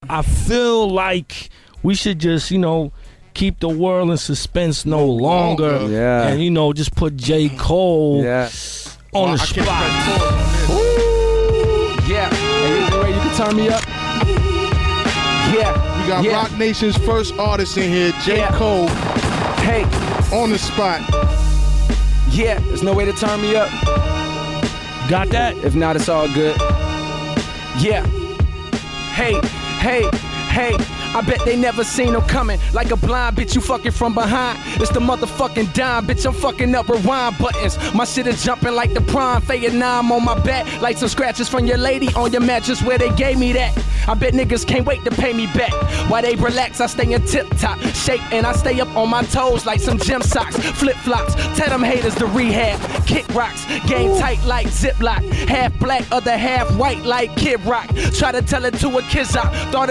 I feel like we should just, keep the world in suspense no longer. Yeah. And, just put J. Cole on the spot. Yeah. Hey, you can turn me up. Yeah. We got Rock Nation's first artist in here, J. Cole. Hey. On the spot. Yeah. There's no way to turn me up. Got that? If not, it's all good. Yeah. Hey. I bet they never seen him coming. Like a blind bitch, you fucking from behind. It's the motherfucking dime, bitch, I'm fucking up rewind buttons. My shit is jumping like the prime. Fade 9 on my back. Like some scratches from your lady on your mattress where they gave me that. I bet niggas can't wait to pay me back. While they relax, I stay in tip-top shape. And I stay up on my toes like some gym socks. Flip-flops, tell them haters to rehab. Kick rocks, game tight like Ziploc. Half black, other half white like Kid Rock. Try to tell it to a kid's out. Thought